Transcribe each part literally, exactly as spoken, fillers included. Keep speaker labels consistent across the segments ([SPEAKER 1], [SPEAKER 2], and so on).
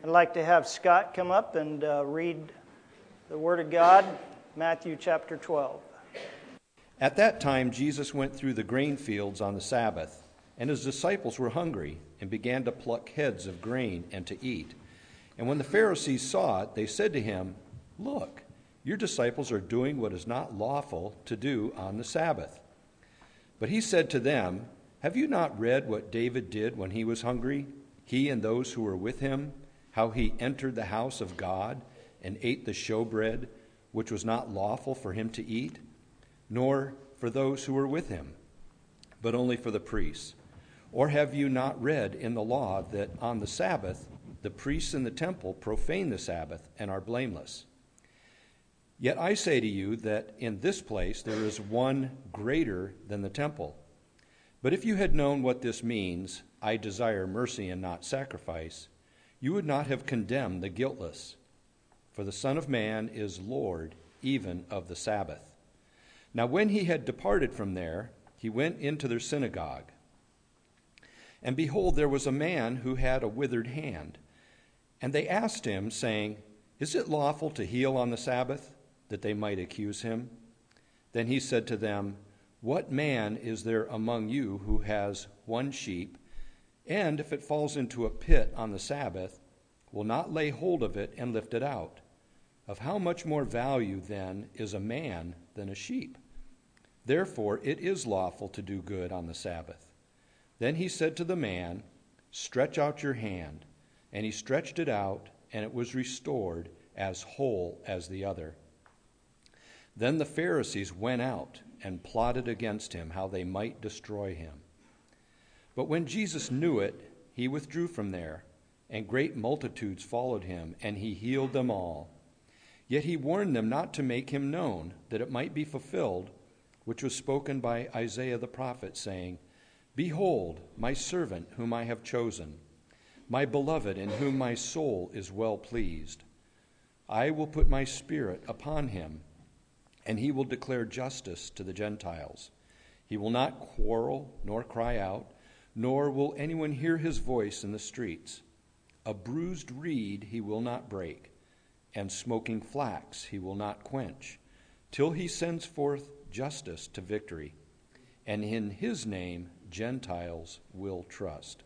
[SPEAKER 1] I'd like to have Scott come up and uh, read the Word of God, Matthew chapter twelve.
[SPEAKER 2] At that time, Jesus went through the grain fields on the Sabbath, and his disciples were hungry and began to pluck heads of grain and to eat. And when the Pharisees saw it, they said to him, "Look, your disciples are doing what is not lawful to do on the Sabbath." But he said to them, "Have you not read what David did when he was hungry, he and those who were with him, how he entered the house of God and ate the showbread, which was not lawful for him to eat, nor for those who were with him, but only for the priests? Or have you not read in the law that on the Sabbath the priests in the temple profane the Sabbath and are blameless? Yet I say to you that in this place there is one greater than the temple. But if you had known what this means, 'I desire mercy and not sacrifice,' you would not have condemned the guiltless. For the Son of Man is Lord even of the Sabbath." Now when he had departed from there, he went into their synagogue. And behold, there was a man who had a withered hand. And they asked him, saying, "Is it lawful to heal on the Sabbath?" that they might accuse him. Then he said to them, "What man is there among you who has one sheep, and if it falls into a pit on the Sabbath, will not lay hold of it and lift it out? Of how much more value, then, is a man than a sheep? Therefore it is lawful to do good on the Sabbath." Then he said to the man, "Stretch out your hand." And he stretched it out, and it was restored as whole as the other. Then the Pharisees went out and plotted against him how they might destroy him. But when Jesus knew it, he withdrew from there, and great multitudes followed him, and he healed them all. Yet he warned them not to make him known, that it might be fulfilled, which was spoken by Isaiah the prophet, saying, "Behold, my servant whom I have chosen, my beloved in whom my soul is well pleased. I will put my spirit upon him, and he will declare justice to the Gentiles. He will not quarrel nor cry out, nor will anyone hear his voice in the streets. A bruised reed he will not break, and smoking flax he will not quench, till he sends forth justice to victory. And in his name Gentiles will trust."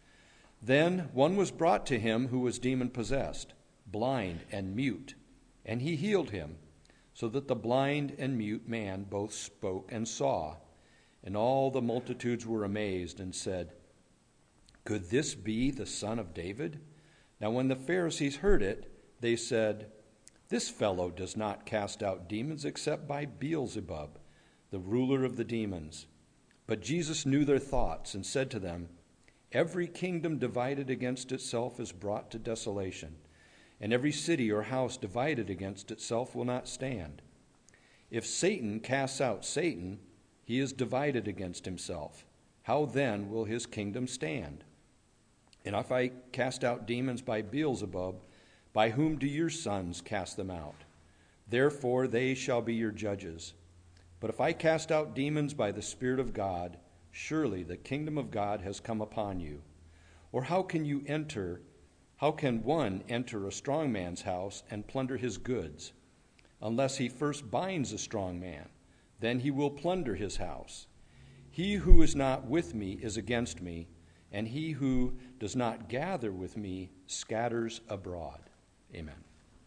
[SPEAKER 2] Then one was brought to him who was demon-possessed, blind and mute, and he healed him, so that the blind and mute man both spoke and saw. And all the multitudes were amazed and said, "Could this be the son of David?" Now when the Pharisees heard it, they said, "This fellow does not cast out demons except by Beelzebub, the ruler of the demons." But Jesus knew their thoughts and said to them, "Every kingdom divided against itself is brought to desolation, and every city or house divided against itself will not stand. If Satan casts out Satan, he is divided against himself. How then will his kingdom stand? And if I cast out demons by Beelzebub, by whom do your sons cast them out? Therefore they shall be your judges. But if I cast out demons by the Spirit of God, surely the kingdom of God has come upon you. Or how can you enter, how can one enter a strong man's house and plunder his goods, unless he first binds a strong man? Then he will plunder his house. He who is not with me is against me, and he who does not gather with me scatters abroad." Amen.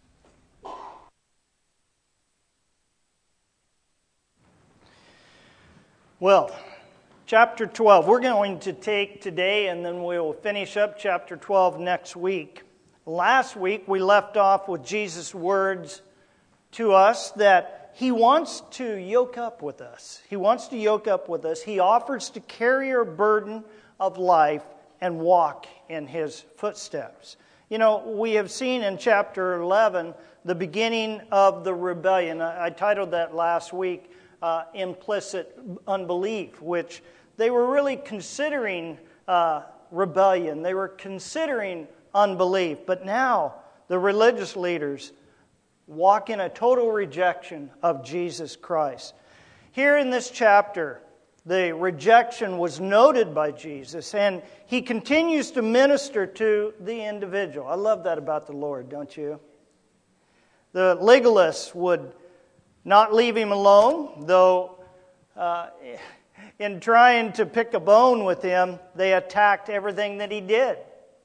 [SPEAKER 1] Well, chapter twelve. We're going to take today, and then we'll finish up chapter twelve next week. Last week, we left off with Jesus' words to us that he wants to yoke up with us. He wants to yoke up with us. He offers to carry our burden of life and walk in his footsteps. You know, we have seen in chapter eleven the beginning of the rebellion. I, I titled that last week, uh, Implicit Unbelief, which they were really considering uh, rebellion. They were considering unbelief. But now the religious leaders walk in a total rejection of Jesus Christ. Here in this chapter, The rejection was noted by Jesus, and he continues to minister to the individual. I love that about the Lord, don't you? The legalists would not leave him alone, though uh, in trying to pick a bone with him, they attacked everything that he did.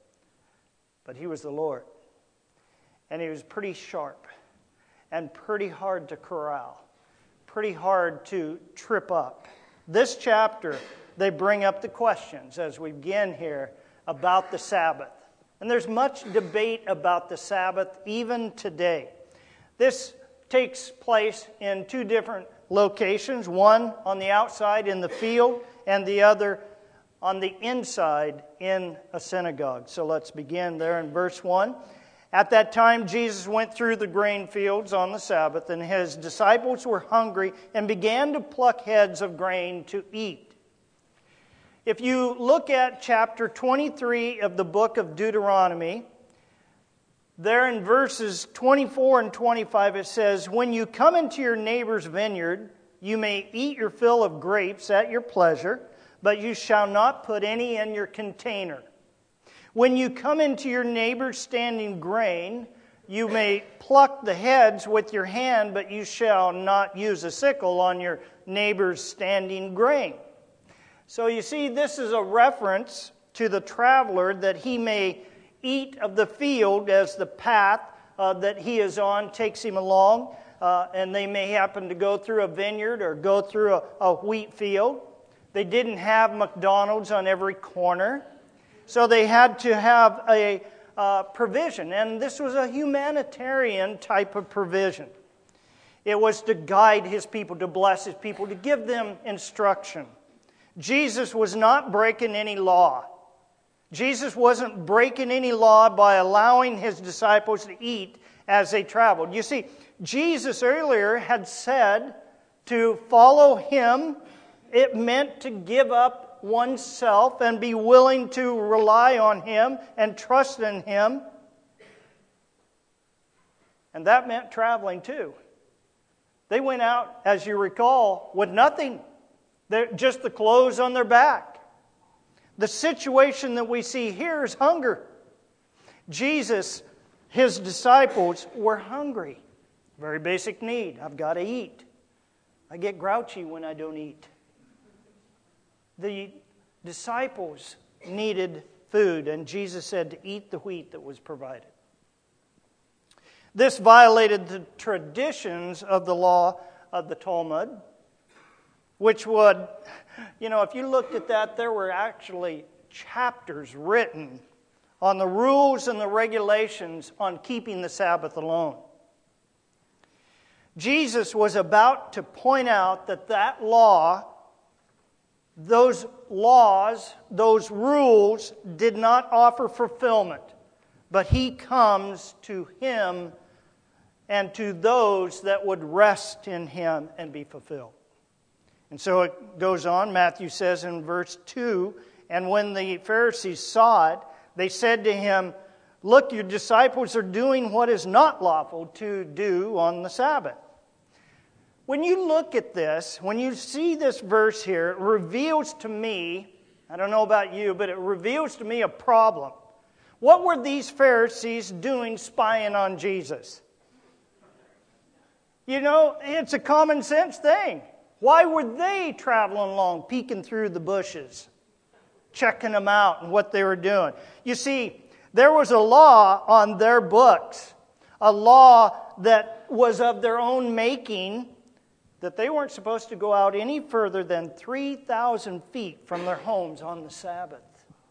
[SPEAKER 1] But he was the Lord, and he was pretty sharp and pretty hard to corral, pretty hard to trip up. This chapter, they bring up the questions as we begin here about the Sabbath. And there's much debate about the Sabbath even today. This takes place in two different locations, one on the outside in the field and the other on the inside in a synagogue. So let's begin there in verse one. At that time, Jesus went through the grain fields on the Sabbath, and his disciples were hungry and began to pluck heads of grain to eat. If you look at chapter twenty-three of the book of Deuteronomy, there in verses twenty-four and twenty-five it says, "When you come into your neighbor's vineyard, you may eat your fill of grapes at your pleasure, but you shall not put any in your container. When you come into your neighbor's standing grain, you may pluck the heads with your hand, but you shall not use a sickle on your neighbor's standing grain." So you see, this is a reference to the traveler, that he may eat of the field as the path uh, that he is on takes him along, uh, and they may happen to go through a vineyard or go through a, a wheat field. They didn't have McDonald's on every corner. So they had to have a uh, provision, and this was a humanitarian type of provision. It was to guide his people, to bless his people, to give them instruction. Jesus was not breaking any law. Jesus wasn't breaking any law by allowing his disciples to eat as they traveled. You see, Jesus earlier had said to follow him, it meant to give up oneself and be willing to rely on him and trust in him. And that meant traveling too. They went out, as you recall, with nothing. They're just the clothes on their back. The situation that we see here is hunger. Jesus, his disciples were hungry. Very basic need. I've got to eat. I get grouchy when I don't eat. The disciples needed food, and Jesus said to eat the wheat that was provided. This violated the traditions of the law of the Talmud, which would, you know, if you looked at that, there were actually chapters written on the rules and the regulations on keeping the Sabbath alone. Jesus was about to point out that that law, those laws, those rules did not offer fulfillment, but he comes to him and to those that would rest in him and be fulfilled. And so it goes on. Matthew says in verse two, "And when the Pharisees saw it, they said to him, 'Look, your disciples are doing what is not lawful to do on the Sabbath.'" When you look at this, when you see this verse here, it reveals to me, I don't know about you, but it reveals to me a problem. What were these Pharisees doing spying on Jesus? You know, it's a common sense thing. Why were they traveling along, peeking through the bushes, checking them out and what they were doing? You see, there was a law on their books, a law that was of their own making, that they weren't supposed to go out any further than three thousand feet from their homes on the Sabbath.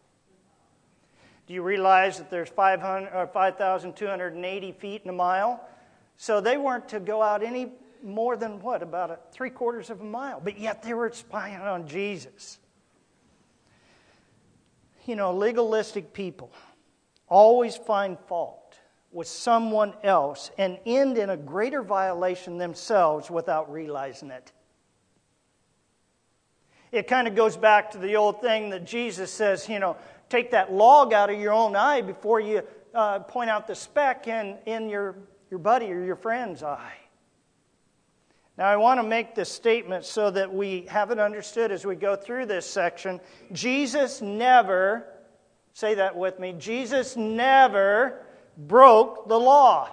[SPEAKER 1] Do you realize that there's five thousand two hundred eighty feet in a mile? So they weren't to go out any more than, what, about a three quarters of a mile. But yet they were spying on Jesus. You know, legalistic people always find fault with someone else and end in a greater violation themselves without realizing it. It kind of goes back to the old thing that Jesus says, you know, take that log out of your own eye before you uh, point out the speck in, in your, your buddy or your friend's eye. Now, I want to make this statement so that we have it understood as we go through this section. Jesus never, say that with me, Jesus never broke the law.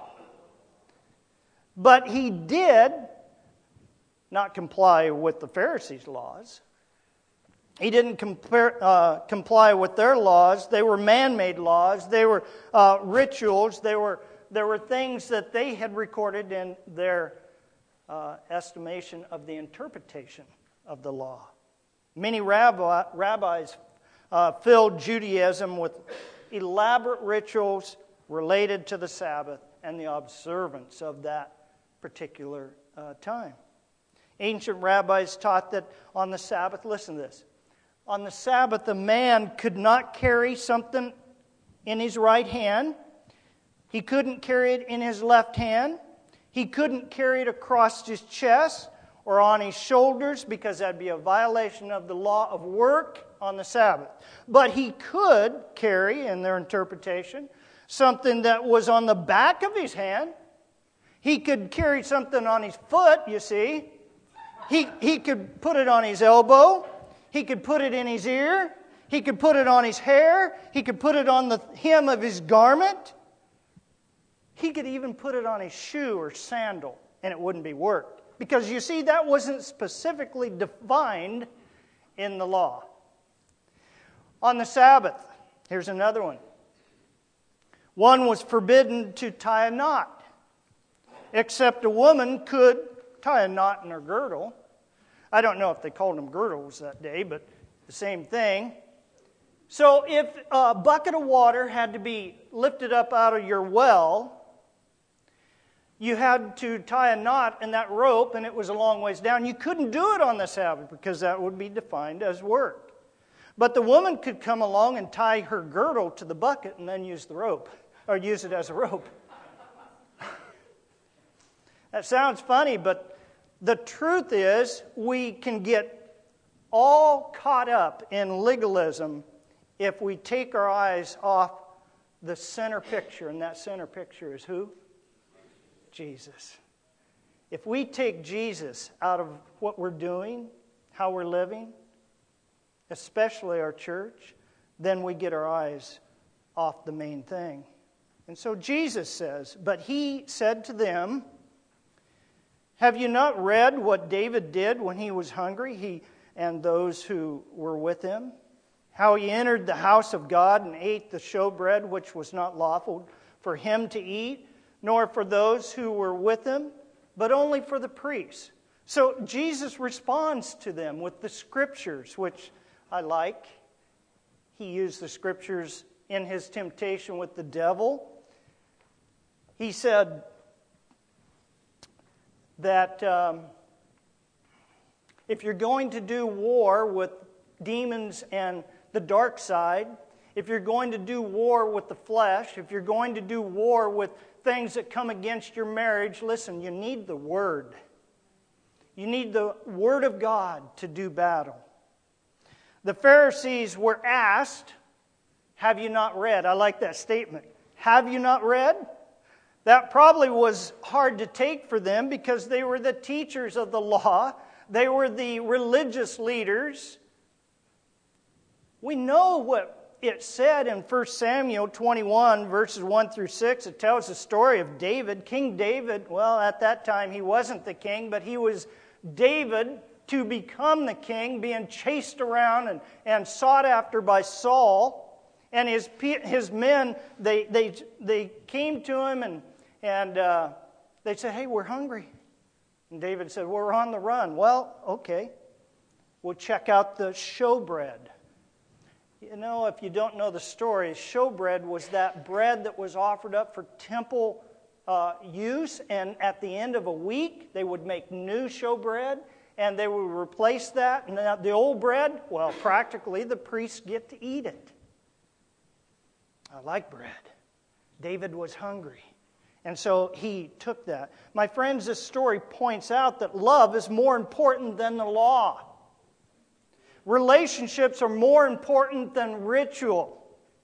[SPEAKER 1] But he did not comply with the Pharisees' laws. He didn't compare, uh, comply with their laws. They were man-made laws. They were uh, rituals. They were, there were things that they had recorded in their uh, estimation of the interpretation of the law. Many rabbi, rabbis uh, filled Judaism with elaborate rituals related to the Sabbath and the observance of that particular uh, time. Ancient rabbis taught that on the Sabbath, listen to this, on the Sabbath a man could not carry something in his right hand. He couldn't carry it in his left hand. He couldn't carry it across his chest or on his shoulders because that'd be a violation of the law of work on the Sabbath. But he could carry, in their interpretation, something that was on the back of his hand. He could carry something on his foot, you see. He, he could put it on his elbow. He could put it in his ear. He could put it on his hair. He could put it on the hem of his garment. He could even put it on his shoe or sandal, and it wouldn't be worked. Because you see, that wasn't specifically defined in the law. On the Sabbath, here's another one. One was forbidden to tie a knot, except a woman could tie a knot in her girdle. I don't know if they called them girdles that day, but the same thing. So if a bucket of water had to be lifted up out of your well, you had to tie a knot in that rope, and it was a long ways down. You couldn't do it on the Sabbath because that would be defined as work. But the woman could come along and tie her girdle to the bucket and then use the rope, or use it as a rope. That sounds funny, but the truth is we can get all caught up in legalism if we take our eyes off the center picture, and that center picture is who? Jesus. If we take Jesus out of what we're doing, how we're living, especially our church, then we get our eyes off the main thing. And so Jesus says, but he said to them, have you not read what David did when he was hungry, he and those who were with him? How he entered the house of God and ate the showbread, which was not lawful for him to eat, nor for those who were with him, but only for the priests. So Jesus responds to them with the Scriptures, which I like. He used the Scriptures in his temptation with the devil. He said that um, if you're going to do war with demons and the dark side, if you're going to do war with the flesh, if you're going to do war with things that come against your marriage, listen, you need the Word. You need the Word of God to do battle. The Pharisees were asked, have you not read? I like that statement. Have you not read? That probably was hard to take for them because they were the teachers of the law. They were the religious leaders. We know what it said in First Samuel twenty-one, verses one through six. It tells the story of David. King David, well, at that time he wasn't the king, but he was David to become the king, being chased around and, and sought after by Saul. And his his men, they they they came to him and and uh, they said, hey, we're hungry. And David said, well, we're on the run. Well, okay. We'll check out the showbread. You know, if you don't know the story, showbread was that bread that was offered up for temple uh, use. And at the end of a week, they would make new showbread. And they would replace that. And the old bread, well, practically the priests get to eat it. I like bread. David was hungry. And so he took that. My friends, this story points out that love is more important than the law. Relationships are more important than ritual.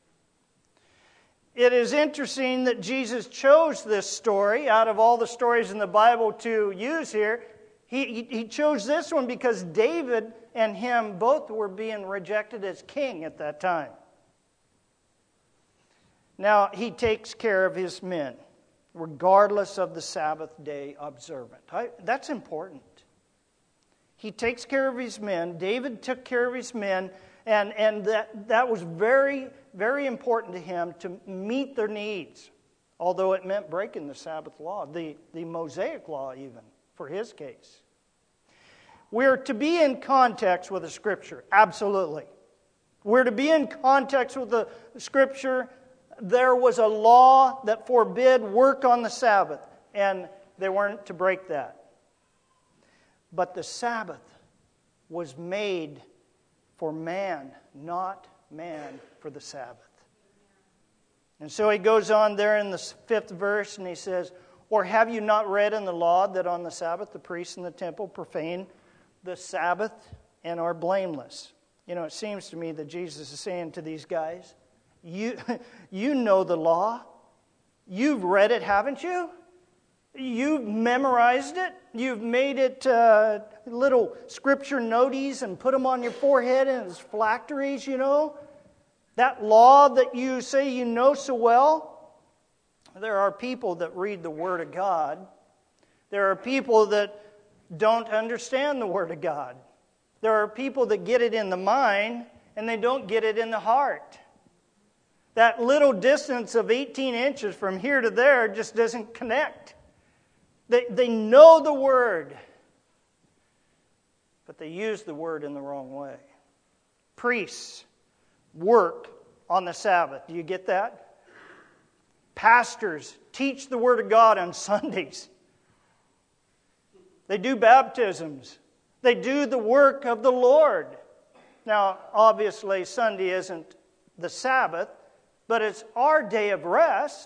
[SPEAKER 1] It is interesting that Jesus chose this story out of all the stories in the Bible to use here. He, he chose this one because David and him both were being rejected as king at that time. Now, he takes care of his men, regardless of the Sabbath day observant. I, that's important. He takes care of his men. David took care of his men, and, and that, that was very, very important to him to meet their needs, although it meant breaking the Sabbath law, the, the Mosaic law even, for his case. We're to be in context with the Scripture, absolutely. We're to be in context with the Scripture. There was a law that forbid work on the Sabbath, and they weren't to break that. But the Sabbath was made for man, not man for the Sabbath. And so he goes on there in the fifth verse, and he says, "Or have you not read in the law that on the Sabbath the priests in the temple profane the Sabbath and are blameless?" You know, it seems to me that Jesus is saying to these guys, you, you know the law. You've read it, haven't you? You've memorized it. You've made it uh, little scripture noties and put them on your forehead as phylacteries, you know. That law that you say you know so well. There are people that read the Word of God. There are people that don't understand the Word of God. There are people that get it in the mind and they don't get it in the heart. That little distance of eighteen inches from here to there just doesn't connect. They, they know the Word, but they use the Word in the wrong way. Priests work on the Sabbath. Do you get that? Pastors teach the Word of God on Sundays. They do baptisms. They do the work of the Lord. Now, obviously, Sunday isn't the Sabbath, but it's our day of rest.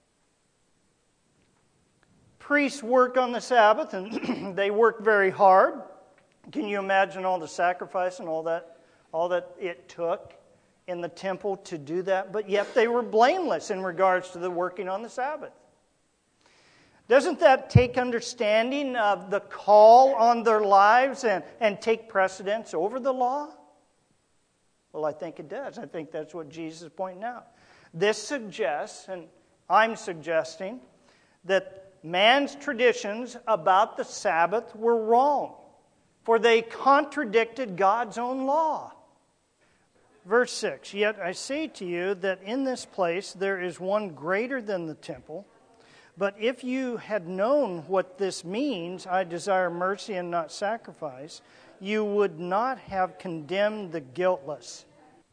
[SPEAKER 1] Priests work on the Sabbath, and they work very hard. Can you imagine all the sacrifice and all that, all that it took in the temple to do that? But yet they were blameless in regards to the working on the Sabbath. Doesn't that take understanding of the call on their lives and, and take precedence over the law? Well, I think it does. I think that's what Jesus is pointing out. This suggests, and I'm suggesting, that man's traditions about the Sabbath were wrong, for they contradicted God's own law. Verse six, "Yet I say to you that in this place there is one greater than the temple. But if you had known what this means, I desire mercy and not sacrifice, you would not have condemned the guiltless."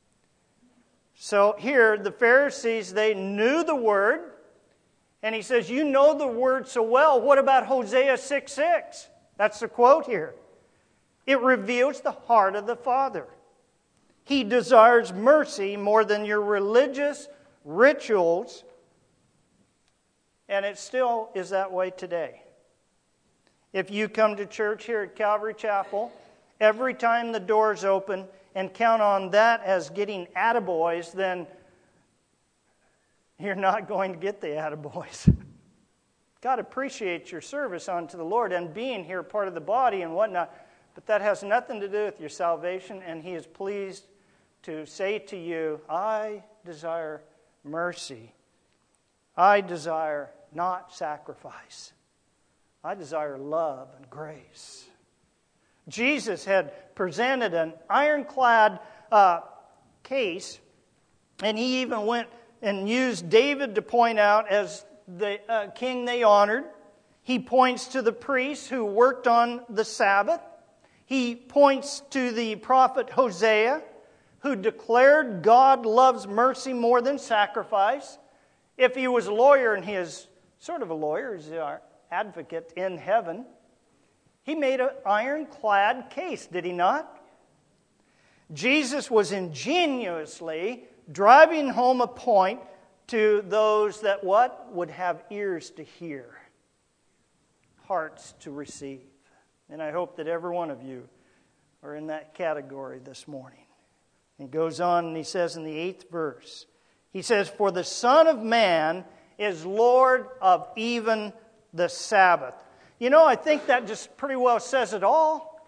[SPEAKER 1] So here, the Pharisees, they knew the Word. And he says, you know the Word so well. What about Hosea six six? That's the quote here. It reveals the heart of the Father. He desires mercy more than your religious rituals. And it still is that way today. If you come to church here at Calvary Chapel, every time the doors open and count on that as getting attaboys, then you're not going to get the attaboys. God appreciates your service unto the Lord and being here part of the body and whatnot, but that has nothing to do with your salvation, and He is pleased to say to you, I desire mercy. I desire not sacrifice. I desire love and grace. Jesus had presented an ironclad uh, case, and He even went and used David to point out as the uh, king they honored. He points to the priests who worked on the Sabbath. He points to the prophet Hosea, who declared God loves mercy more than sacrifice. If he was a lawyer, and he is sort of a lawyer, he's our advocate in heaven, he made an ironclad case, did he not? Jesus was ingeniously driving home a point to those that what? Would have ears to hear, hearts to receive. And I hope that every one of you are in that category this morning. He goes on and he says in the eighth verse, he says, "For the Son of Man is Lord of even the Sabbath." You know, I think that just pretty well says it all.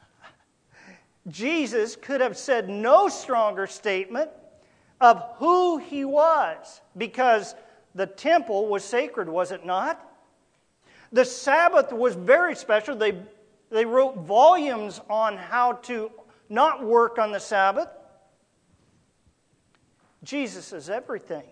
[SPEAKER 1] Jesus could have said no stronger statement of who he was, because the temple was sacred, was it not? The Sabbath was very special. They, they wrote volumes on how to not work on the Sabbath. Jesus is everything.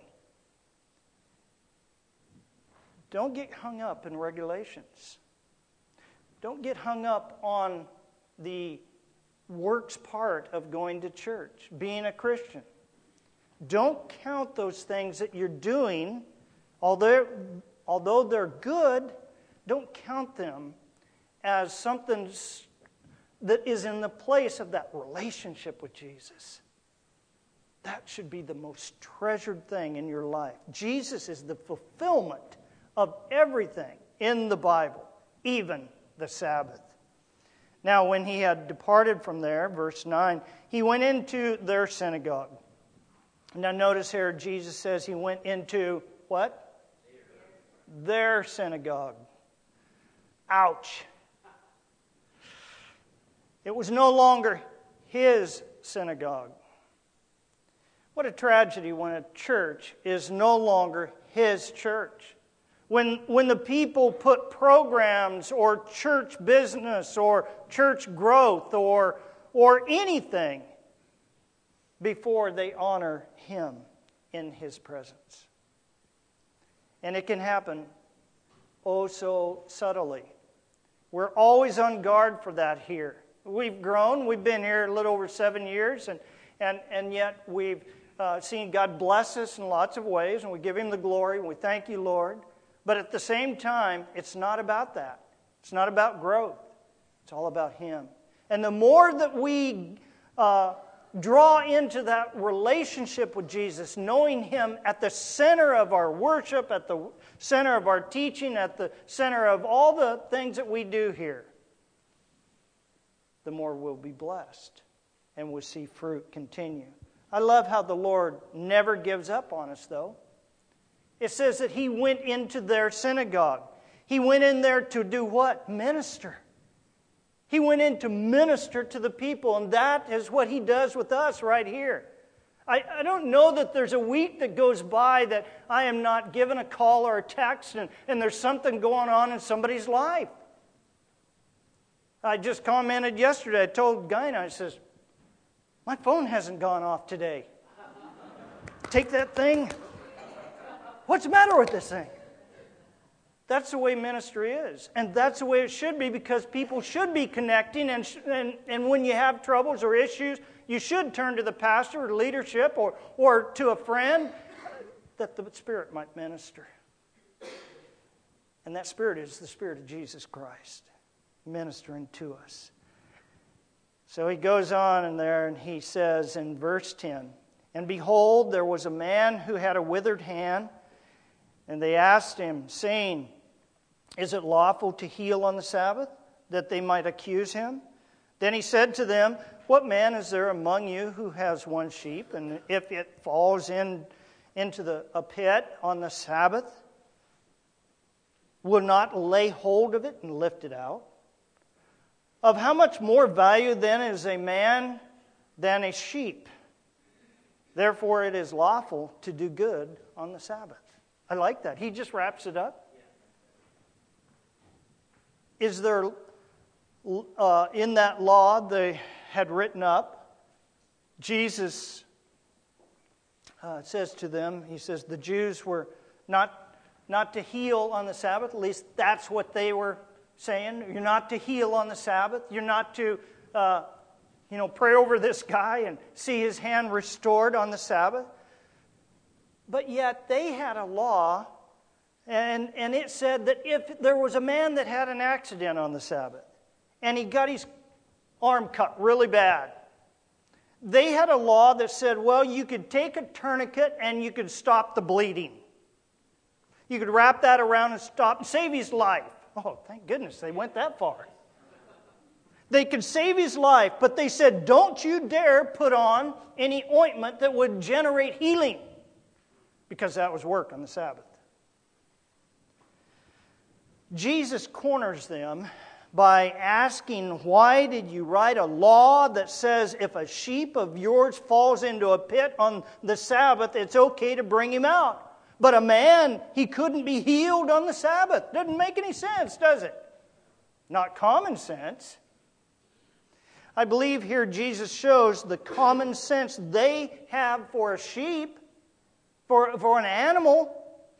[SPEAKER 1] Don't get hung up in regulations. Don't get hung up on the works part of going to church, being a Christian. Don't count those things that you're doing, although, although they're good, don't count them as something that is in the place of that relationship with Jesus. That should be the most treasured thing in your life. Jesus is the fulfillment of everything in the Bible, even the Sabbath. Now, when he had departed from there, verse nine, he went into their synagogue. Now, notice here, Jesus says he went into what? Their synagogue. Ouch. It was no longer his synagogue. What a tragedy when a church is no longer his church. When, when the people put programs or church business or church growth or, or anything before they honor him in his presence. And it can happen oh so subtly. We're always on guard for that here. We've grown. We've been here a little over seven years, and, and, and yet we've uh, seen God bless us in lots of ways, and we give him the glory, and we thank you, Lord. But at the same time, it's not about that. It's not about growth. It's all about him. And the more that we uh, draw into that relationship with Jesus, knowing him at the center of our worship, at the center of our teaching, at the center of all the things that we do here, the more we'll be blessed and we'll see fruit continue. I love how the Lord never gives up on us, though. It says that he went into their synagogue. He went in there to do what? Minister. He went in to minister to the people, and that is what he does with us right here. I, I don't know that there's a week that goes by that I am not given a call or a text and, and there's something going on in somebody's life. I just commented yesterday. I told Guyna, I says, my phone hasn't gone off today. Take that thing. What's the matter with this thing? That's the way ministry is. And that's the way it should be, because people should be connecting. And, and, and when you have troubles or issues, you should turn to the pastor or leadership or, or to a friend that the Spirit might minister. And that Spirit is the Spirit of Jesus Christ ministering to us. So he goes on in there and he says in verse ten, and behold, there was a man who had a withered hand. And they asked him, saying, is it lawful to heal on the Sabbath, that they might accuse him? Then he said to them, what man is there among you who has one sheep, and if it falls in into the, a pit on the Sabbath, will not lay hold of it and lift it out? Of how much more value then is a man than a sheep? Therefore it is lawful to do good on the Sabbath. I like that. He just wraps it up. Is there, uh, in that law they had written up, Jesus uh, says to them, he says the Jews were not, not to heal on the Sabbath. At least that's what they were saying. You're not to heal on the Sabbath. You're not to, uh, you know, pray over this guy and see his hand restored on the Sabbath. But yet they had a law, and, and it said that if there was a man that had an accident on the Sabbath, and he got his arm cut really bad, they had a law that said, well, you could take a tourniquet and you could stop the bleeding. You could wrap that around and stop and save his life. Oh, thank goodness they went that far. They could save his life, but they said, don't you dare put on any ointment that would generate healing, because that was work on the Sabbath. Jesus corners them by asking, why did you write a law that says if a sheep of yours falls into a pit on the Sabbath, it's okay to bring him out? But a man, he couldn't be healed on the Sabbath. Doesn't make any sense, does it? Not common sense. I believe here Jesus shows the common sense they have for a sheep, for, for an animal.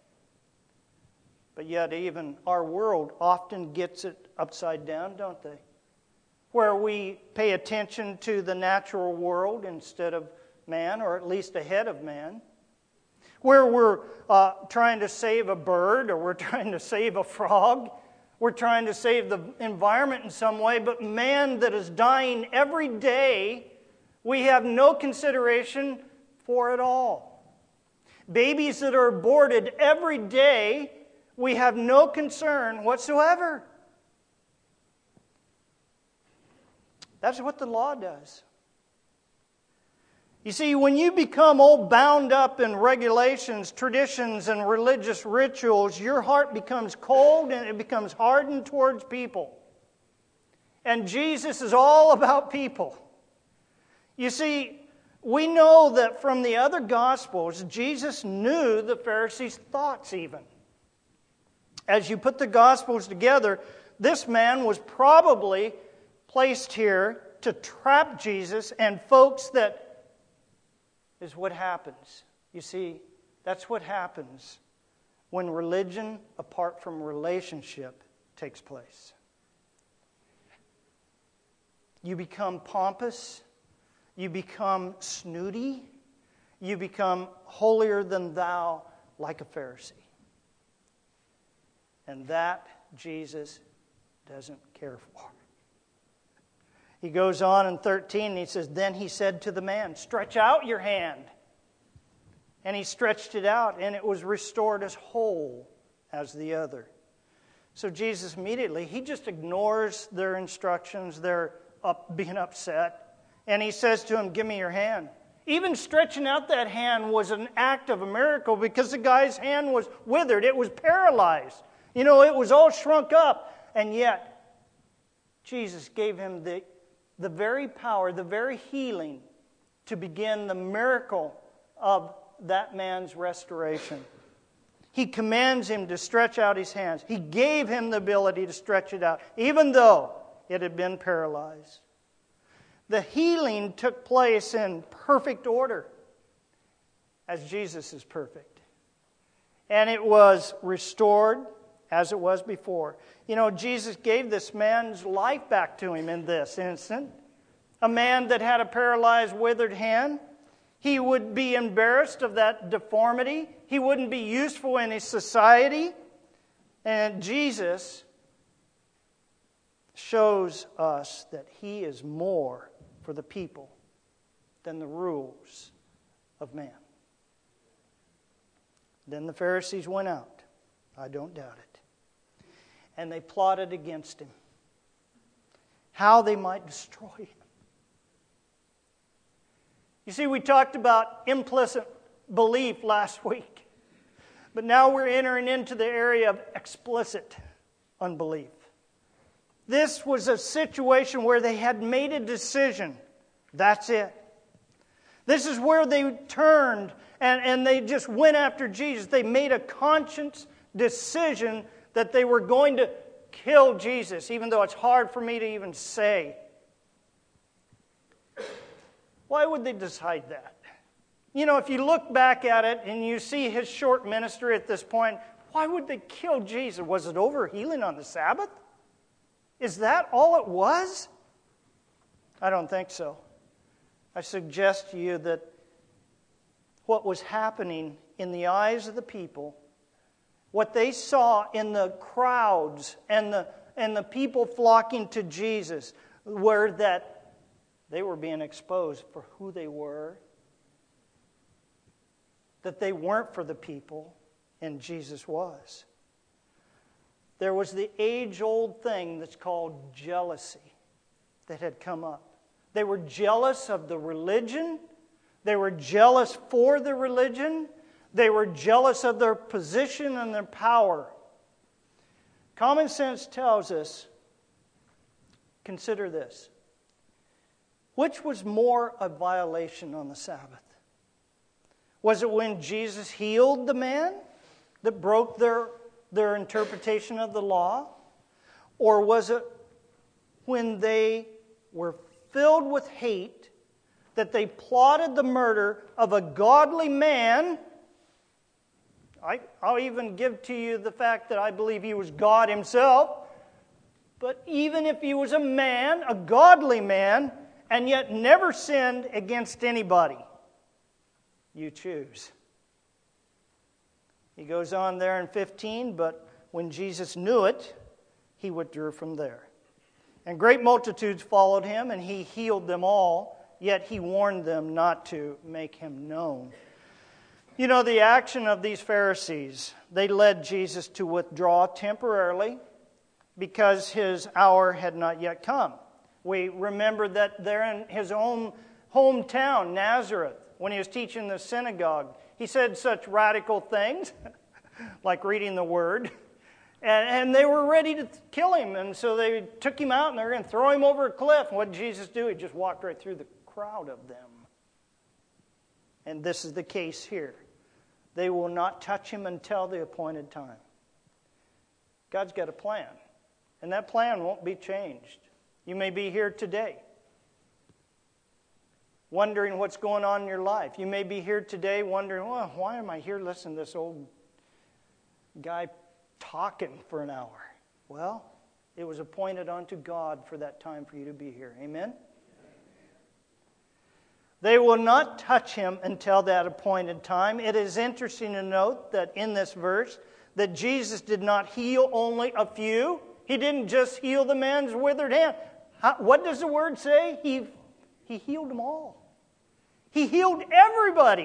[SPEAKER 1] But yet even our world often gets it upside down, don't they? Where we pay attention to the natural world instead of man, or at least ahead of man. Where we're uh, trying to save a bird, or we're trying to save a frog. We're trying to save the environment in some way, but man that is dying every day, we have no consideration for at all. Babies that are aborted every day, we have no concern whatsoever. That's what the law does. You see, when you become all bound up in regulations, traditions, and religious rituals, your heart becomes cold and it becomes hardened towards people. And Jesus is all about people. You see, we know that from the other Gospels, Jesus knew the Pharisees' thoughts even. As you put the Gospels together, this man was probably placed here to trap Jesus, and folks, that is what happens. You see, that's what happens when religion apart from relationship takes place. You become pompous, you become snooty, you become holier than thou like a Pharisee. And that Jesus doesn't care for. He goes on in thirteen and he says, then he said to the man, stretch out your hand. And he stretched it out and it was restored as whole as the other. So Jesus immediately, he just ignores their instructions, their up, being upset. And he says to him, give me your hand. Even stretching out that hand was an act of a miracle because the guy's hand was withered. It was paralyzed. You know, it was all shrunk up. And yet, Jesus gave him the, the very power, the very healing to begin the miracle of that man's restoration. He commands him to stretch out his hands. He gave him the ability to stretch it out, even though it had been paralyzed. The healing took place in perfect order, as Jesus is perfect. And it was restored as it was before. You know, Jesus gave this man's life back to him in this instant. A man that had a paralyzed, withered hand. He would be embarrassed of that deformity. He wouldn't be useful in his society. And Jesus shows us that he is more for the people than the rules of man. Then the Pharisees went out. I don't doubt it. And they plotted against him, how they might destroy him. You see, we talked about implicit belief last week. But now we're entering into the area of explicit unbelief. This was a situation where they had made a decision. That's it. This is where they turned and, and they just went after Jesus. They made a conscious decision that they were going to kill Jesus, even though it's hard for me to even say. Why would they decide that? You know, if you look back at it and you see his short ministry at this point, why would they kill Jesus? Was it over healing on the Sabbath? Is that all it was? I don't think so. I suggest to you that what was happening in the eyes of the people, what they saw in the crowds and the, and the people flocking to Jesus, were that they were being exposed for who they were, that they weren't for the people, and Jesus was. There was the age-old thing that's called jealousy that had come up. They were jealous of the religion. They were jealous for the religion. They were jealous of their position and their power. Common sense tells us, consider this. Which was more a violation on the Sabbath? Was it when Jesus healed the man that broke their, their interpretation of the law? Or was it when they were filled with hate that they plotted the murder of a godly man? I, I'll even give to you the fact that I believe he was God himself. But even if he was a man, a godly man, and yet never sinned against anybody, you choose. He goes on there in fifteen, but when Jesus knew it, he withdrew from there. And great multitudes followed him, and he healed them all, yet he warned them not to make him known. You know, the action of these Pharisees, they led Jesus to withdraw temporarily because his hour had not yet come. We remember that there in his own hometown, Nazareth, when he was teaching the synagogue, he said such radical things, like reading the Word, and, and they were ready to kill him. And so they took him out and they were going to throw him over a cliff. And what did Jesus do? He just walked right through the crowd of them. And this is the case here. They will not touch him until the appointed time. God's got a plan, and that plan won't be changed. You may be here today wondering what's going on in your life. You may be here today wondering, well, why am I here listening to this old guy talking for an hour? Well, it was appointed unto God for that time for you to be here. Amen? They will not touch him until that appointed time. It is interesting to note that in this verse that Jesus did not heal only a few. He didn't just heal the man's withered hand. How, what does the word say? He, he healed them all. He healed everybody.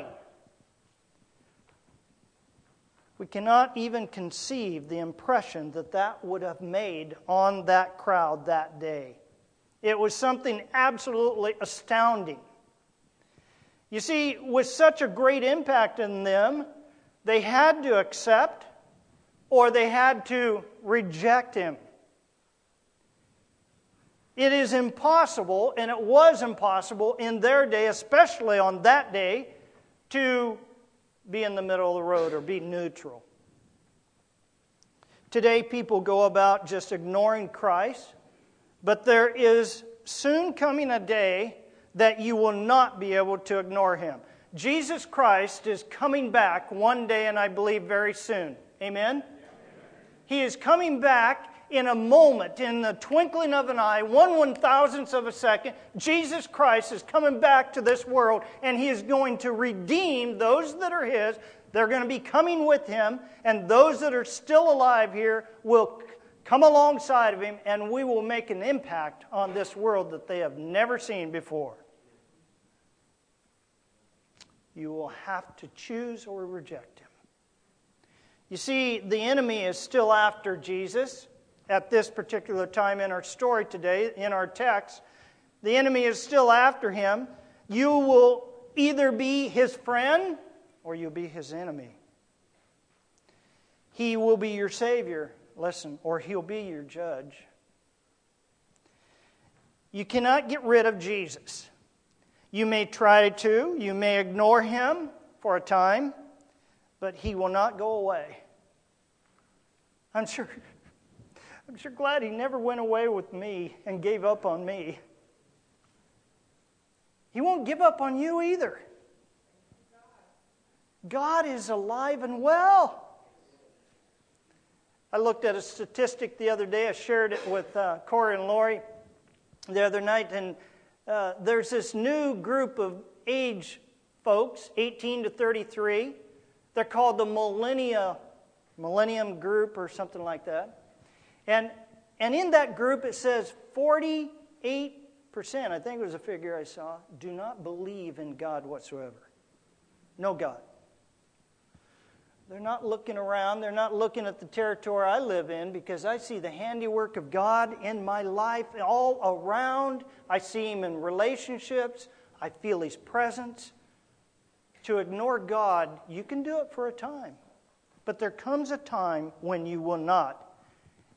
[SPEAKER 1] We cannot even conceive the impression that that would have made on that crowd that day. It was something absolutely astounding. You see, with such a great impact in them, they had to accept or they had to reject him. It is impossible, and it was impossible in their day, especially on that day, to be in the middle of the road or be neutral. Today, people go about just ignoring Christ, but there is soon coming a day that you will not be able to ignore him. Jesus Christ is coming back one day, and I believe very soon. Amen? He is coming back in a moment, in the twinkling of an eye, one one-thousandth of a second. Jesus Christ is coming back to this world, and he is going to redeem those that are his. They're going to be coming with him, and those that are still alive here will come alongside of him, and we will make an impact on this world that they have never seen before. You will have to choose or reject him. You see, the enemy is still after Jesus at this particular time in our story today, in our text. The enemy is still after him. You will either be his friend or you'll be his enemy. He will be your Savior, listen, or he'll be your judge. You cannot get rid of Jesus. You may try to, you may ignore him for a time, but he will not go away. I'm sure, I'm sure glad he never went away with me and gave up on me. He won't give up on you either. God is alive and well. I looked at a statistic the other day. I shared it with uh, Corey and Lori the other night, and uh, there's this new group of age folks, eighteen to thirty-three. They're called the Millennia, Millennium Group or something like that. And, and in that group it says forty-eight percent, I think it was a figure I saw, do not believe in God whatsoever. No God. They're not looking around. They're not looking at the territory I live in because I see the handiwork of God in my life all around. I see him in relationships. I feel his presence. To ignore God, you can do it for a time. But there comes a time when you will not.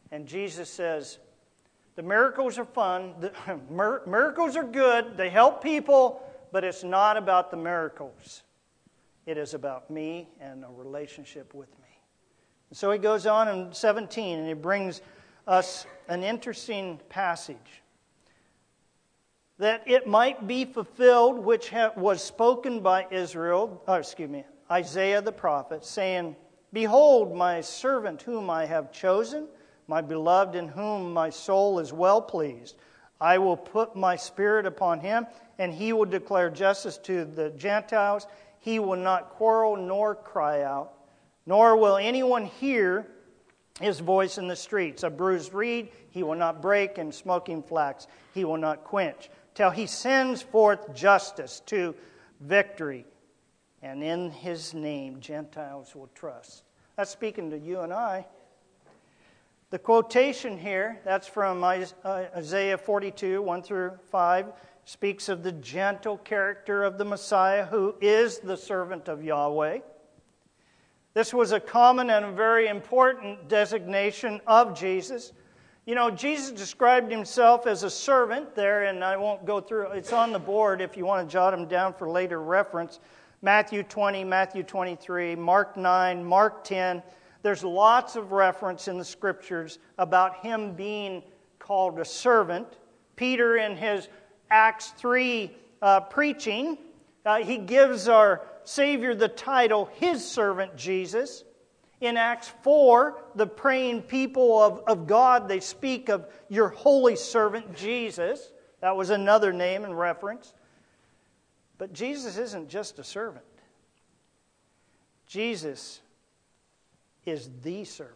[SPEAKER 1] And Jesus says, the miracles are fun, the miracles are good, they help people, but it's not about the miracles. It is about me and a relationship with me. And so he goes on in seventeen, and he brings us an interesting passage. That it might be fulfilled which ha- was spoken by Israel, or excuse me, Isaiah the prophet, saying, Behold, my servant whom I have chosen, my beloved in whom my soul is well pleased. I will put my spirit upon him, and he will declare justice to the Gentiles. He will not quarrel nor cry out, nor will anyone hear his voice in the streets. A bruised reed he will not break, and smoking flax he will not quench, till he sends forth justice to victory. And in his name Gentiles will trust. That's speaking to you and I. The quotation here, that's from Isaiah forty-two, one through five, speaks of the gentle character of the Messiah who is the servant of Yahweh. This was a common and a very important designation of Jesus. You know, Jesus described himself as a servant there, and I won't go through, it's on the board if you want to jot them down for later reference. Matthew twenty, Matthew twenty-three, Mark nine, Mark ten. There's lots of reference in the Scriptures about him being called a servant. Peter, in his Acts three uh, preaching, uh, he gives our Savior the title, His Servant Jesus. In Acts four, the praying people of, of God, they speak of your holy servant Jesus. That was another name and reference. But Jesus isn't just a servant. Jesus is the servant.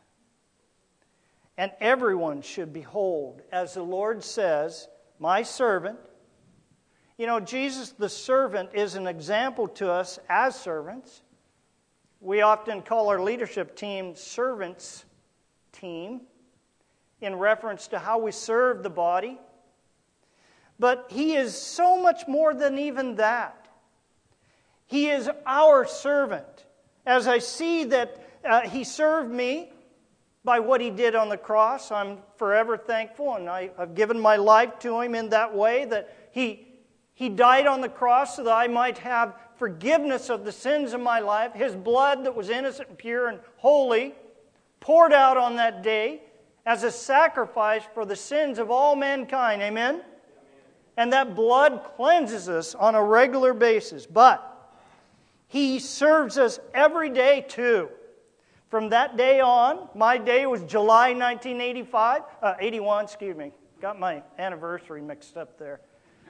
[SPEAKER 1] And everyone should behold, as the Lord says, my servant. You know, Jesus the servant is an example to us as servants. We often call our leadership team servants team in reference to how we serve the body. But he is so much more than even that. He is our servant. As I see that uh, he served me by what he did on the cross, I'm forever thankful, and I, I've given my life to him in that way, that he, he died on the cross so that I might have forgiveness of the sins of my life. His blood that was innocent and pure and holy poured out on that day as a sacrifice for the sins of all mankind. Amen? Amen. And that blood cleanses us on a regular basis. But he serves us every day too. From that day on, my day was July nineteen eighty-five, uh, eighty-one, excuse me. Got my anniversary mixed up there.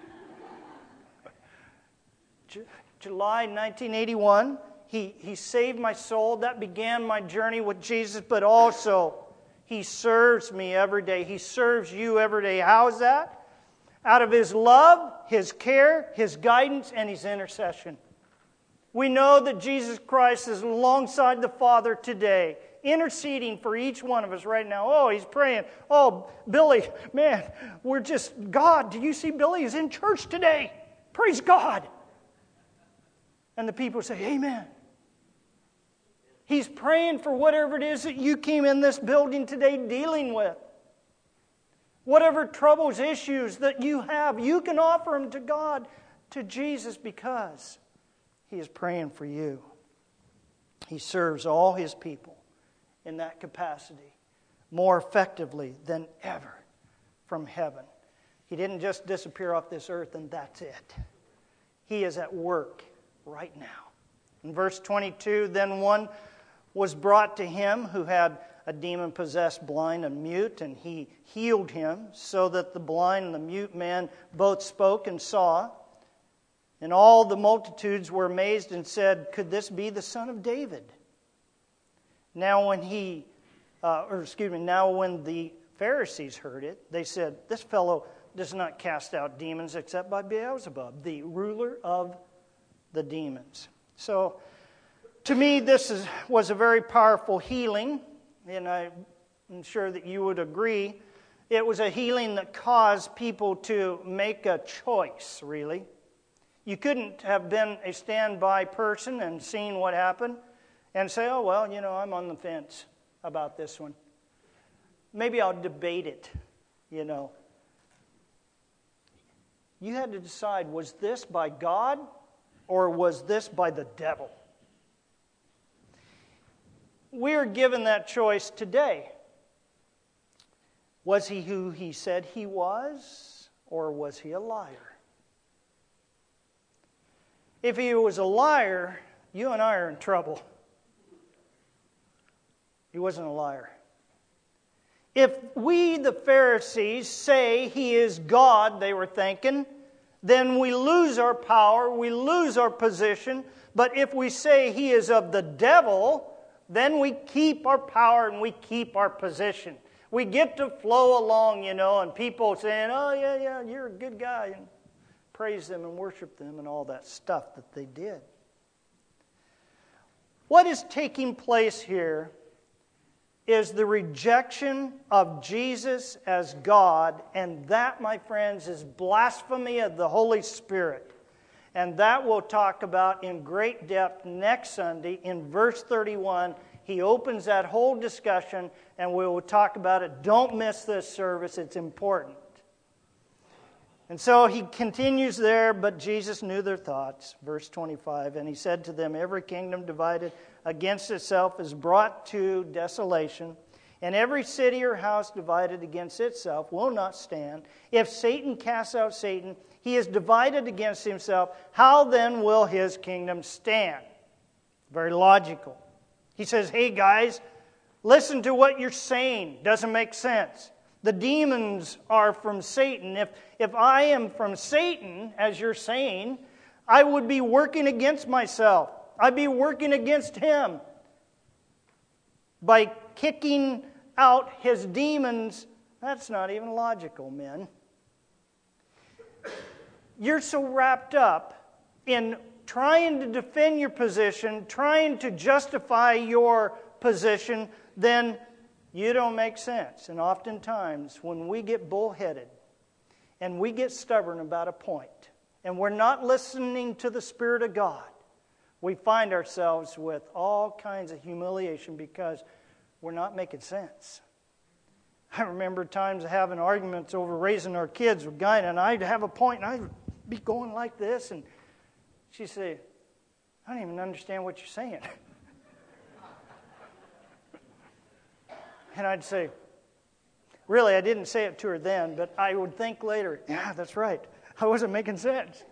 [SPEAKER 1] J- July nineteen eighty-one, he, he saved my soul. That began my journey with Jesus, but also he serves me every day. He serves you every day. How is that? Out of his love, his care, his guidance, and his intercession. We know that Jesus Christ is alongside the Father today, interceding for each one of us right now. Oh, he's praying. Oh, Billy, man, we're just, God, do you see Billy is in church today? Praise God. And the people say, amen. He's praying for whatever it is that you came in this building today dealing with. Whatever troubles, issues that you have, you can offer them to God, to Jesus, because he is praying for you. He serves all his people in that capacity more effectively than ever from heaven. He didn't just disappear off this earth and that's it. He is at work right now. In verse twenty-two, then one was brought to him who had a demon-possessed blind and mute, and he healed him so that the blind and the mute man both spoke and saw. And all the multitudes were amazed and said, could this be the son of David? Now when he, uh, or excuse me, now when the Pharisees heard it, they said, this fellow does not cast out demons except by Beelzebub, the ruler of the demons. So, to me, this is, was a very powerful healing, and I'm sure that you would agree. It was a healing that caused people to make a choice, really. You couldn't have been a standby person and seen what happened and say, oh, well, you know, I'm on the fence about this one. maybe I'll debate it, you know. You had to decide, was this by God or was this by the devil? We are given that choice today. Was he who he said he was, or was he a liar? If he was a liar, you and I are in trouble. He wasn't a liar. If we, the Pharisees, say he is God, they were thinking, then we lose our power, we lose our position. But if we say he is of the devil, then we keep our power and we keep our position. We get to flow along, you know, and people saying, oh, yeah, yeah, you're a good guy, and praise them and worship them and all that stuff that they did. What is taking place here is the rejection of Jesus as God, and that, my friends, is blasphemy of the Holy Spirit. And that we'll talk about in great depth next Sunday. In verse thirty-one, he opens that whole discussion, and we will talk about it. Don't miss this service, it's important. And so he continues there, but Jesus knew their thoughts. Verse twenty-five, and he said to them, every kingdom divided against itself is brought to desolation, and every city or house divided against itself will not stand. If Satan casts out Satan, he is divided against himself. How then will his kingdom stand? Very logical. He says, hey guys, listen to what you're saying. Doesn't make sense. The demons are from Satan. If, if I am from Satan, as you're saying, I would be working against myself. I'd be working against him by kicking out his demons. That's not even logical, men. You're so wrapped up in trying to defend your position, trying to justify your position, then you don't make sense. And oftentimes, when we get bullheaded and we get stubborn about a point, and we're not listening to the Spirit of God, we find ourselves with all kinds of humiliation because we're not making sense. I remember times having arguments over raising our kids with Guy, and I'd have a point, and I'd be going like this, and she'd say, I don't even understand what you're saying. And I'd say, really, I didn't say it to her then, but I would think later, yeah, that's right. I wasn't making sense.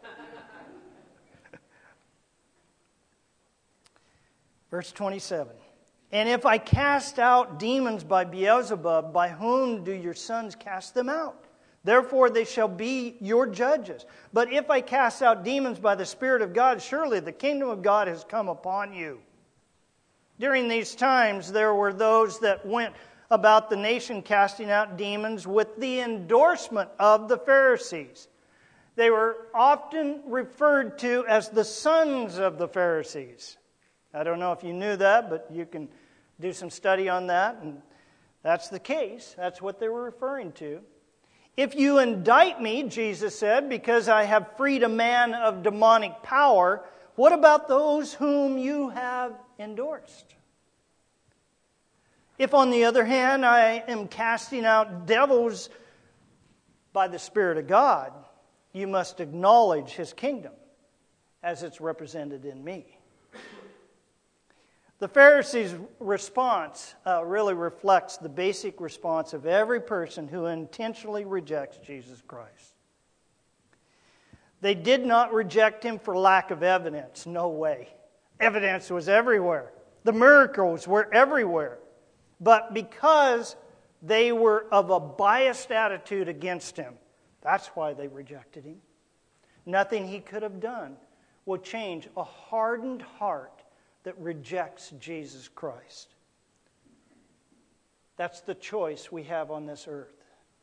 [SPEAKER 1] Verse twenty-seven, and if I cast out demons by Beelzebub, by whom do your sons cast them out? Therefore they shall be your judges. But if I cast out demons by the Spirit of God, surely the kingdom of God has come upon you. During these times, there were those that went about the nation casting out demons with the endorsement of the Pharisees. They were often referred to as the sons of the Pharisees. I don't know if you knew that, but you can do some study on that, and that's the case. That's what they were referring to. If you indict me, Jesus said, because I have freed a man of demonic power, what about those whom you have endorsed? If, on the other hand, I am casting out devils by the Spirit of God, you must acknowledge his kingdom as it's represented in me. The Pharisees' response uh, really reflects the basic response of every person who intentionally rejects Jesus Christ. They did not reject him for lack of evidence. No way. Evidence was everywhere. The miracles were everywhere. But because they were of a biased attitude against him, that's why they rejected him. Nothing he could have done will change a hardened heart that rejects Jesus Christ. That's the choice we have on this earth.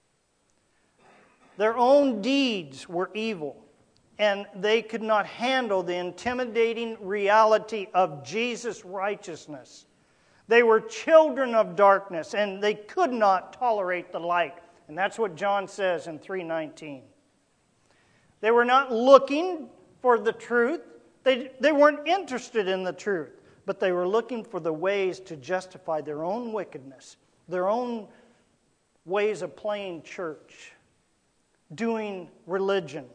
[SPEAKER 1] Their own deeds were evil, and they could not handle the intimidating reality of Jesus' righteousness. They were children of darkness, and they could not tolerate the light. And that's what John says in three nineteen. They were not looking for the truth. They, they weren't interested in the truth, but they were looking for the ways to justify their own wickedness, their own ways of playing church, doing religion.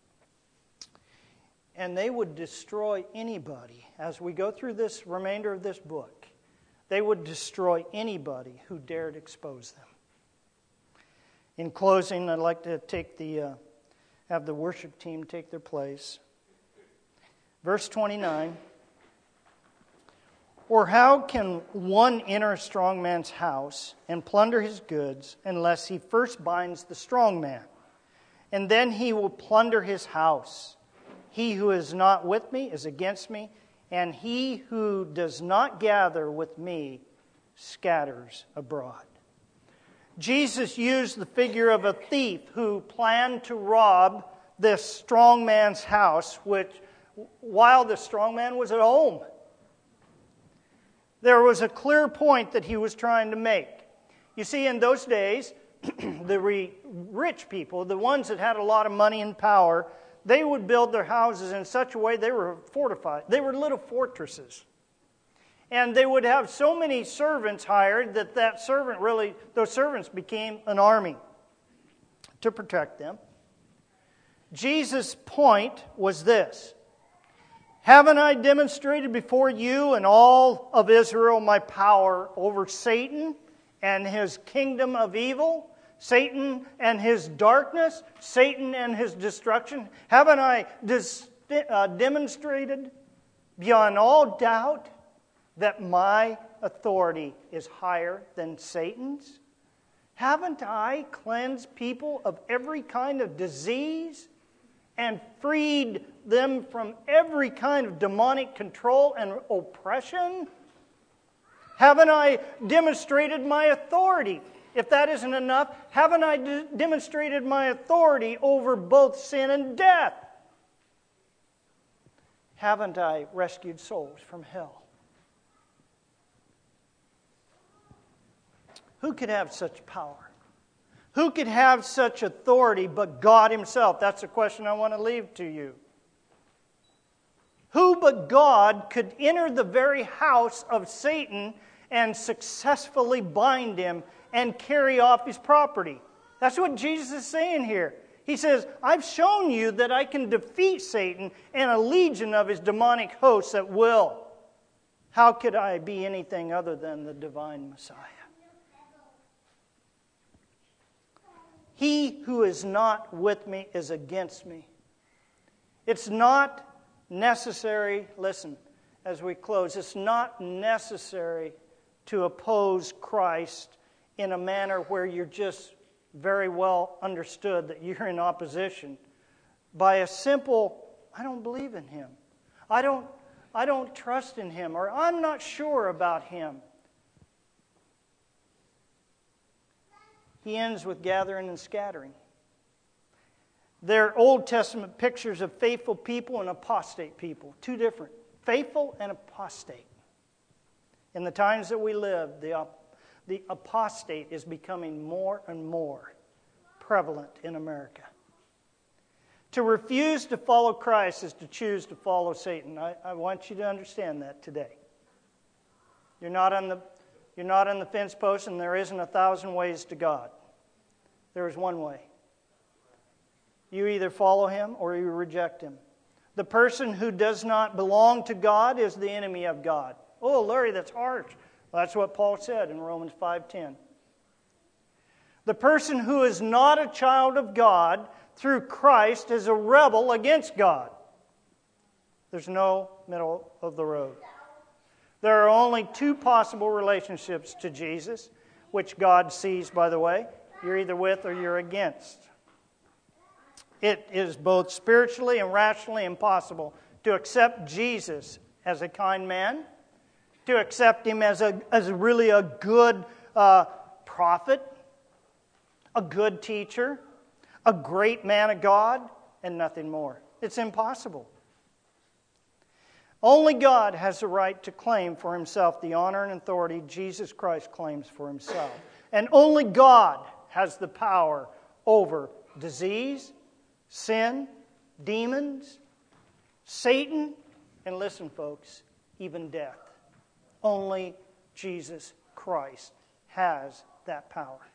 [SPEAKER 1] And they would destroy anybody. As we go through this remainder of this book, they would destroy anybody who dared expose them. In closing, I'd like to take the uh, have the worship team take their place. Verse twenty-nine. Or how can one enter a strong man's house and plunder his goods unless he first binds the strong man? And then he will plunder his house. He who is not with me is against me, and he who does not gather with me scatters abroad. Jesus used the figure of a thief who planned to rob this strong man's house, which, while the strong man was at home. There was a clear point that he was trying to make. You see, in those days, the re- rich people, the ones that had a lot of money and power, they would build their houses in such a way they were fortified. They were little fortresses. And they would have so many servants hired that that servant really, those servants became an army to protect them. Jesus' point was this: haven't I demonstrated before you and all of Israel my power over Satan and his kingdom of evil? Satan and his darkness? Satan and his destruction? Haven't I dis- uh, demonstrated beyond all doubt that my authority is higher than Satan's? Haven't I cleansed people of every kind of disease and freed them from every kind of demonic control and oppression? Haven't I demonstrated my authority? If that isn't enough, haven't I de- demonstrated my authority over both sin and death? Haven't I rescued souls from hell? Who could have such power? Who could have such authority but God Himself? That's a question I want to leave to you. Who but God could enter the very house of Satan and successfully bind him and carry off his property? That's what Jesus is saying here. He says, I've shown you that I can defeat Satan and a legion of his demonic hosts at will. How could I be anything other than the divine Messiah? He who is not with me is against me. It's not necessary, listen, as we close, it's not necessary to oppose Christ in a manner where you're just very well understood that you're in opposition by a simple, I don't believe in Him. I don't, I don't trust in Him, or I'm not sure about Him. He ends with gathering and scattering. They're Old Testament pictures of faithful people and apostate people. Two different. Faithful and apostate. In the times that we live, the, the apostate is becoming more and more prevalent in America. To refuse to follow Christ is to choose to follow Satan. I, I want you to understand that today. You're not on the You're not on the fence post, and there isn't a thousand ways to God. There is one way. You either follow Him or you reject Him. The person who does not belong to God is the enemy of God. Oh, Larry, that's harsh. Well, that's what Paul said in Romans five ten. The person who is not a child of God through Christ is a rebel against God. There's no middle of the road. There are only two possible relationships to Jesus, which God sees, by the way. You're either with or you're against. It is both spiritually and rationally impossible to accept Jesus as a kind man, to accept Him as a as really a good uh, prophet, a good teacher, a great man of God, and nothing more. It's impossible. Only God has the right to claim for Himself the honor and authority Jesus Christ claims for Himself. And only God has the power over disease, sin, demons, Satan, and listen, folks, even death. Only Jesus Christ has that power.